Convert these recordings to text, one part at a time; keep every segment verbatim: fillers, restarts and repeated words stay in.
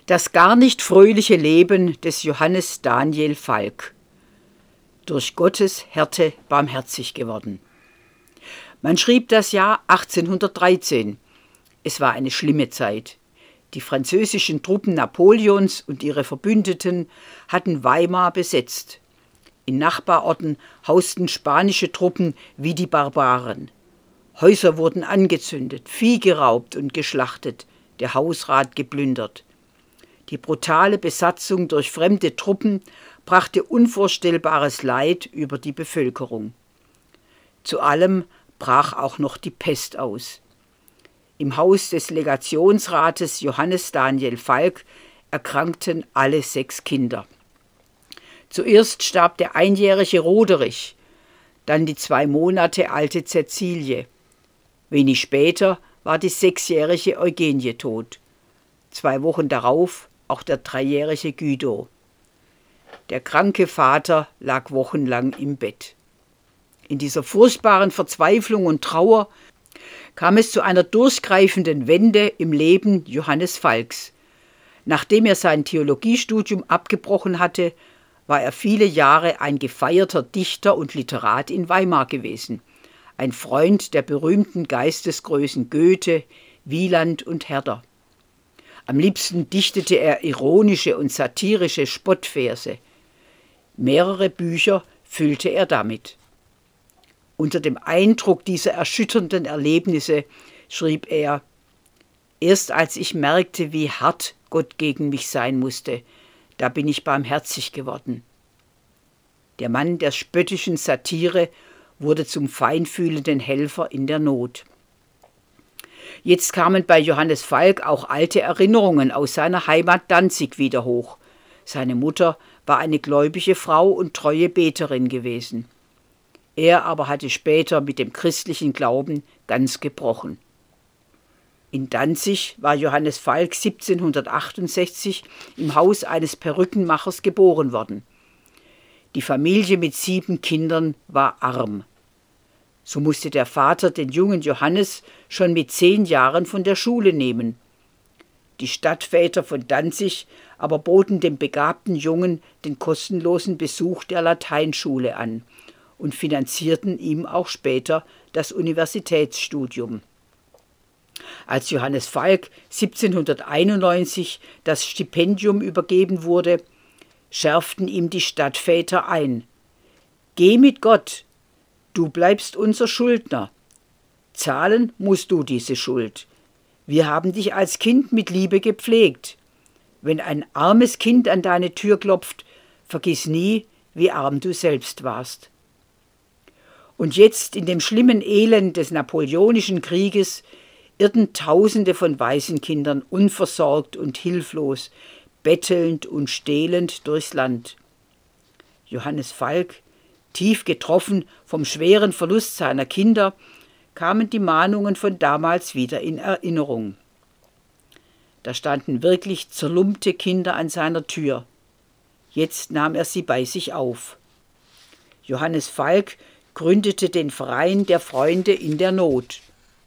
Das gar nicht fröhliche Leben des Johannes Daniel Falk. Durch Gottes Härte barmherzig geworden. Man schrieb das Jahr achtzehnhundertdreizehn. Es war eine schlimme Zeit. Die französischen Truppen Napoleons und ihre Verbündeten hatten Weimar besetzt. In Nachbarorten hausten spanische Truppen wie die Barbaren. Häuser wurden angezündet, Vieh geraubt und geschlachtet, der Hausrat geplündert. Die brutale Besatzung durch fremde Truppen brachte unvorstellbares Leid über die Bevölkerung. Zu allem brach auch noch die Pest aus. Im Haus des Legationsrates Johannes Daniel Falk erkrankten alle sechs Kinder. Zuerst starb der einjährige Roderich, dann die zwei Monate alte Cäcilie. Wenig später war die sechsjährige Eugenie tot. Zwei Wochen darauf auch der dreijährige Guido. Der kranke Vater lag wochenlang im Bett. In dieser furchtbaren Verzweiflung und Trauer kam es zu einer durchgreifenden Wende im Leben Johannes Falks. Nachdem er sein Theologiestudium abgebrochen hatte, war er viele Jahre ein gefeierter Dichter und Literat in Weimar gewesen, ein Freund der berühmten Geistesgrößen Goethe, Wieland und Herder. Am liebsten dichtete er ironische und satirische Spottverse. Mehrere Bücher füllte er damit. Unter dem Eindruck dieser erschütternden Erlebnisse schrieb er: Erst als ich merkte, wie hart Gott gegen mich sein musste, da bin ich barmherzig geworden. Der Mann der spöttischen Satire wurde zum feinfühlenden Helfer in der Not. Jetzt kamen bei Johannes Falk auch alte Erinnerungen aus seiner Heimat Danzig wieder hoch. Seine Mutter war eine gläubige Frau und treue Beterin gewesen. Er aber hatte später mit dem christlichen Glauben ganz gebrochen. In Danzig war Johannes Falk siebzehnhundertachtundsechzig im Haus eines Perückenmachers geboren worden. Die Familie mit sieben Kindern war arm. So musste der Vater den jungen Johannes schon mit zehn Jahren von der Schule nehmen. Die Stadtväter von Danzig aber boten dem begabten Jungen den kostenlosen Besuch der Lateinschule an und finanzierten ihm auch später das Universitätsstudium. Als Johannes Falk siebzehnhunderteinundneunzig das Stipendium übergeben wurde, schärften ihm die Stadtväter ein: Geh mit Gott, du bleibst unser Schuldner. Zahlen musst du diese Schuld. Wir haben dich als Kind mit Liebe gepflegt. Wenn ein armes Kind an deine Tür klopft, vergiss nie, wie arm du selbst warst. Und jetzt, in dem schlimmen Elend des Napoleonischen Krieges, irrten Tausende von Waisenkindern unversorgt und hilflos, bettelnd und stehlend durchs Land. Johannes Falk, tief getroffen vom schweren Verlust seiner Kinder, kamen die Mahnungen von damals wieder in Erinnerung. Da standen wirklich zerlumpte Kinder an seiner Tür. Jetzt nahm er sie bei sich auf. Johannes Falk gründete den Verein der Freunde in der Not.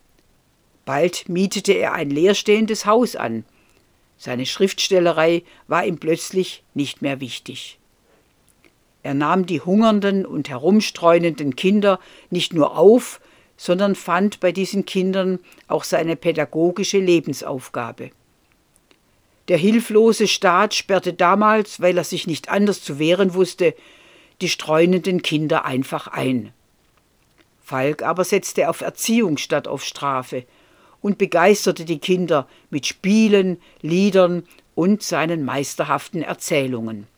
Bald mietete er ein leerstehendes Haus an. Seine Schriftstellerei war ihm plötzlich nicht mehr wichtig. Er nahm die hungernden und herumstreunenden Kinder nicht nur auf, sondern fand bei diesen Kindern auch seine pädagogische Lebensaufgabe. Der hilflose Staat sperrte damals, weil er sich nicht anders zu wehren wusste, die streunenden Kinder einfach ein. Falk aber setzte auf Erziehung statt auf Strafe und begeisterte die Kinder mit Spielen, Liedern und seinen meisterhaften Erzählungen.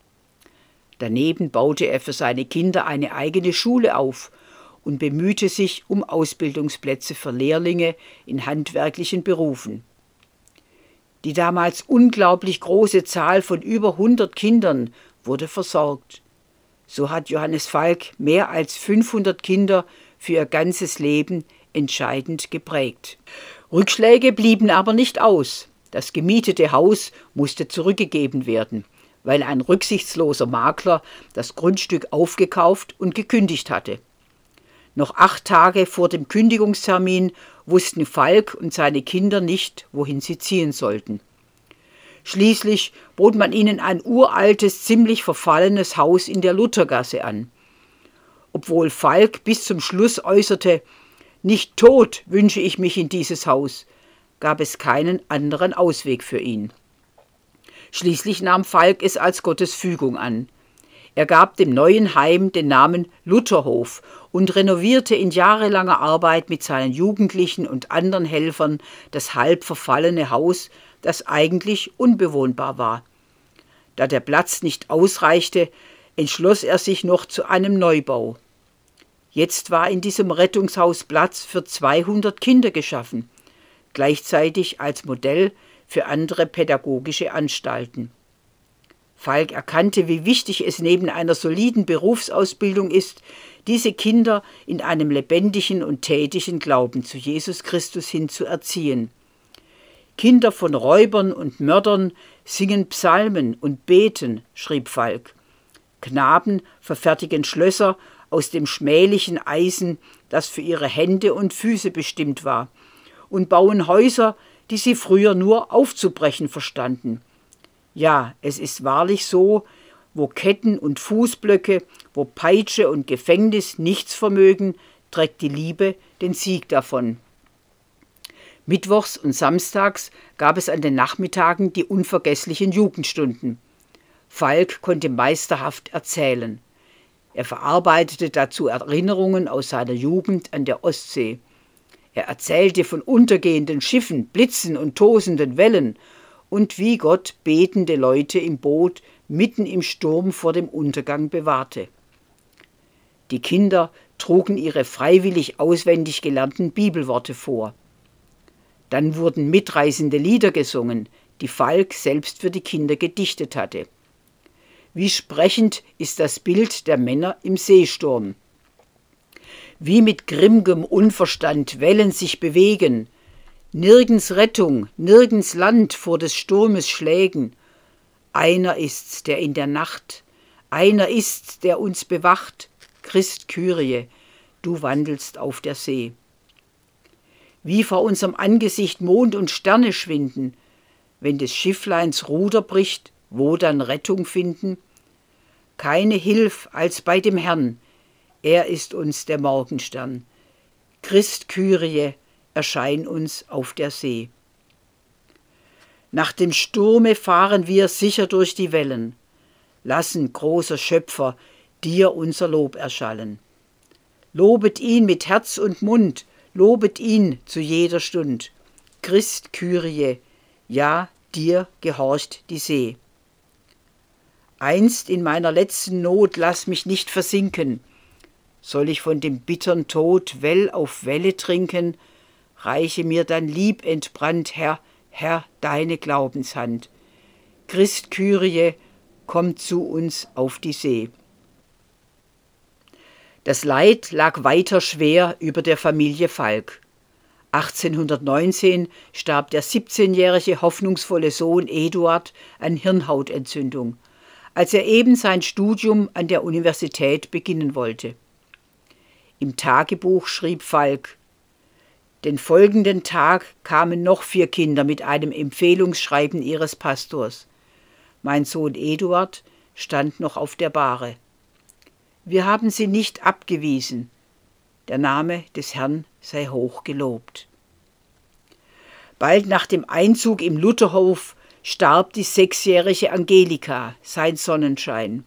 Daneben baute er für seine Kinder eine eigene Schule auf und bemühte sich um Ausbildungsplätze für Lehrlinge in handwerklichen Berufen. Die damals unglaublich große Zahl von über hundert Kindern wurde versorgt. So hat Johannes Falk mehr als fünfhundert Kinder für ihr ganzes Leben entscheidend geprägt. Rückschläge blieben aber nicht aus. Das gemietete Haus musste zurückgegeben werden, weil ein rücksichtsloser Makler das Grundstück aufgekauft und gekündigt hatte. Noch acht Tage vor dem Kündigungstermin wussten Falk und seine Kinder nicht, wohin sie ziehen sollten. Schließlich bot man ihnen ein uraltes, ziemlich verfallenes Haus in der Luthergasse an. Obwohl Falk bis zum Schluss äußerte, nicht tot wünsche ich mich in dieses Haus, gab es keinen anderen Ausweg für ihn. Schließlich nahm Falk es als Gottes Fügung an. Er gab dem neuen Heim den Namen Lutherhof und renovierte in jahrelanger Arbeit mit seinen Jugendlichen und anderen Helfern das halb verfallene Haus, das eigentlich unbewohnbar war. Da der Platz nicht ausreichte, entschloss er sich noch zu einem Neubau. Jetzt war in diesem Rettungshaus Platz für zweihundert Kinder geschaffen, gleichzeitig als Modell für andere pädagogische Anstalten. Falk erkannte, wie wichtig es neben einer soliden Berufsausbildung ist, diese Kinder in einem lebendigen und tätigen Glauben zu Jesus Christus hin zu erziehen. Kinder von Räubern und Mördern singen Psalmen und beten, schrieb Falk. Knaben verfertigen Schlösser aus dem schmählichen Eisen, das für ihre Hände und Füße bestimmt war, und bauen Häuser, die sie früher nur aufzubrechen verstanden. Ja, es ist wahrlich so, wo Ketten und Fußblöcke, wo Peitsche und Gefängnis nichts vermögen, trägt die Liebe den Sieg davon. Mittwochs und samstags gab es an den Nachmittagen die unvergesslichen Jugendstunden. Falk konnte meisterhaft erzählen. Er verarbeitete dazu Erinnerungen aus seiner Jugend an der Ostsee. Er erzählte von untergehenden Schiffen, Blitzen und tosenden Wellen und wie Gott betende Leute im Boot mitten im Sturm vor dem Untergang bewahrte. Die Kinder trugen ihre freiwillig auswendig gelernten Bibelworte vor. Dann wurden mitreißende Lieder gesungen, die Falk selbst für die Kinder gedichtet hatte. Wie sprechend ist das Bild der Männer im Seesturm. Wie mit grimmigem Unverstand Wellen sich bewegen, nirgends Rettung, nirgends Land vor des Sturmes Schlägen. Einer ist's, der in der Nacht, einer ist's, der uns bewacht, Christ Kyrie, du wandelst auf der See. Wie vor unserem Angesicht Mond und Sterne schwinden, wenn des Schiffleins Ruder bricht, wo dann Rettung finden? Keine Hilf als bei dem Herrn, er ist uns der Morgenstern. Christ Kyrie, erschein uns auf der See. Nach dem Sturme fahren wir sicher durch die Wellen, lassen, großer Schöpfer, dir unser Lob erschallen. Lobet ihn mit Herz und Mund, lobet ihn zu jeder Stund. Christ Kyrie, ja, dir gehorcht die See. Einst in meiner letzten Not lass mich nicht versinken. Soll ich von dem bittern Tod Well auf Welle trinken, reiche mir dann lieb entbrannt, Herr, Herr, deine Glaubenshand. Christ Kyrie, komm zu uns auf die See. Das Leid lag weiter schwer über der Familie Falk. achtzehnhundertneunzehn starb der siebzehnjährige hoffnungsvolle Sohn Eduard an Hirnhautentzündung, als er eben sein Studium an der Universität beginnen wollte. Im Tagebuch schrieb Falk: Den folgenden Tag kamen noch vier Kinder mit einem Empfehlungsschreiben ihres Pastors. Mein Sohn Eduard stand noch auf der Bahre. Wir haben sie nicht abgewiesen. Der Name des Herrn sei hoch gelobt. Bald nach dem Einzug im Lutherhof starb die sechsjährige Angelika, sein Sonnenschein.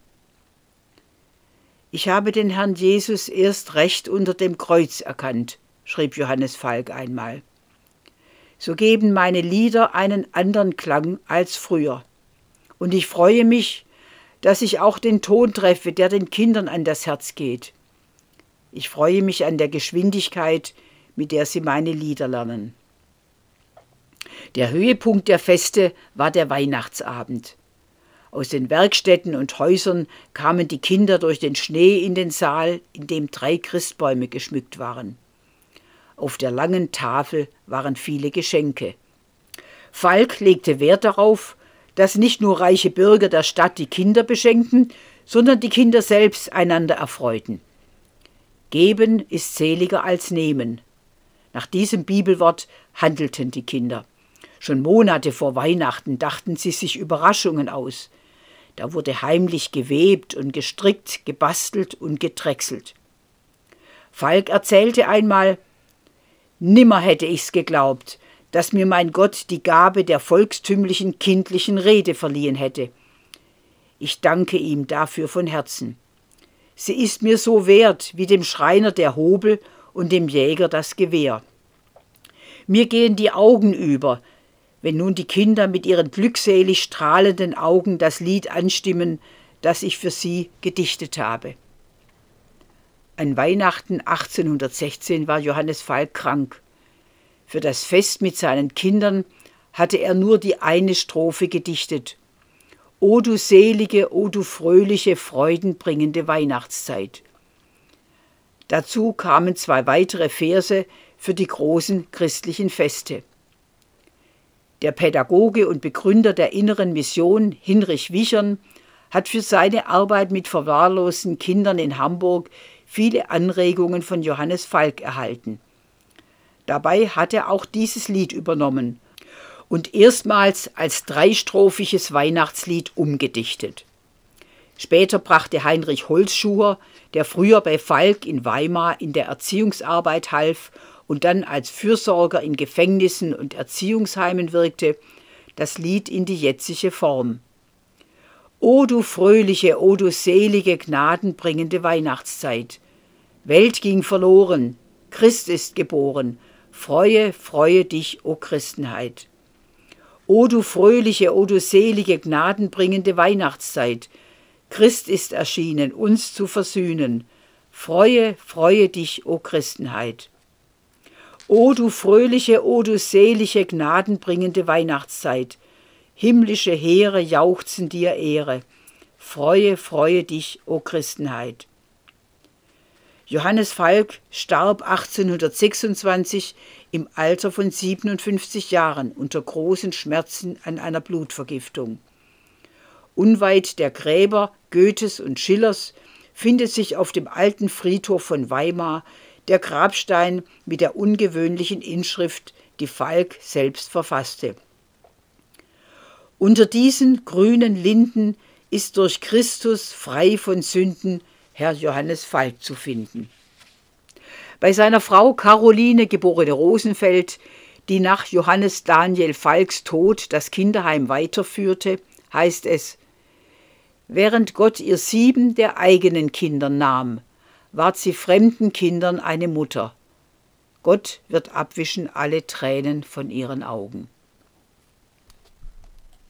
Ich habe den Herrn Jesus erst recht unter dem Kreuz erkannt, schrieb Johannes Falk einmal. So geben meine Lieder einen anderen Klang als früher. Und ich freue mich, dass ich auch den Ton treffe, der den Kindern an das Herz geht. Ich freue mich an der Geschwindigkeit, mit der sie meine Lieder lernen. Der Höhepunkt der Feste war der Weihnachtsabend. Aus den Werkstätten und Häusern kamen die Kinder durch den Schnee in den Saal, in dem drei Christbäume geschmückt waren. Auf der langen Tafel waren viele Geschenke. Falk legte Wert darauf, dass nicht nur reiche Bürger der Stadt die Kinder beschenkten, sondern die Kinder selbst einander erfreuten. Geben ist seliger als nehmen. Nach diesem Bibelwort handelten die Kinder. Schon Monate vor Weihnachten dachten sie sich Überraschungen aus. Da wurde heimlich gewebt und gestrickt, gebastelt und gedrechselt. Falk erzählte einmal: Nimmer hätte ich's geglaubt, dass mir mein Gott die Gabe der volkstümlichen kindlichen Rede verliehen hätte. Ich danke ihm dafür von Herzen. Sie ist mir so wert wie dem Schreiner der Hobel und dem Jäger das Gewehr. Mir gehen die Augen über, wenn nun die Kinder mit ihren glückselig strahlenden Augen das Lied anstimmen, das ich für sie gedichtet habe. An Weihnachten achtzehnhundertsechzehn war Johannes Falk krank. Für das Fest mit seinen Kindern hatte er nur die eine Strophe gedichtet: O du selige, o du fröhliche, freudenbringende Weihnachtszeit. Dazu kamen zwei weitere Verse für die großen christlichen Feste. Der Pädagoge und Begründer der Inneren Mission, Hinrich Wichern, hat für seine Arbeit mit verwahrlosten Kindern in Hamburg viele Anregungen von Johannes Falk erhalten. Dabei hat er auch dieses Lied übernommen und erstmals als dreistrophiges Weihnachtslied umgedichtet. Später brachte Heinrich Holzschuher, der früher bei Falk in Weimar in der Erziehungsarbeit half und dann als Fürsorger in Gefängnissen und Erziehungsheimen wirkte, das Lied in die jetzige Form. O du fröhliche, o du selige, gnadenbringende Weihnachtszeit. Welt ging verloren, Christ ist geboren, freue, freue dich, o Christenheit. O du fröhliche, o du selige, gnadenbringende Weihnachtszeit. Christ ist erschienen, uns zu versöhnen. Freue, freue dich, o Christenheit. O du fröhliche, o du selige, gnadenbringende Weihnachtszeit. Himmlische Heere jauchzen dir Ehre. Freue, freue dich, o Christenheit. Johannes Falk starb achtzehnhundertsechsundzwanzig im Alter von siebenundfünfzig Jahren unter großen Schmerzen an einer Blutvergiftung. Unweit der Gräber Goethes und Schillers findet sich auf dem alten Friedhof von Weimar der Grabstein mit der ungewöhnlichen Inschrift, die Falk selbst verfasste. Unter diesen grünen Linden ist durch Christus frei von Sünden Herr Johannes Falk zu finden. Bei seiner Frau Caroline, geborene Rosenfeld, die nach Johannes Daniel Falks Tod das Kinderheim weiterführte, heißt es: Während Gott ihr sieben der eigenen Kinder nahm, ward sie fremden Kindern eine Mutter. Gott wird abwischen alle Tränen von ihren Augen.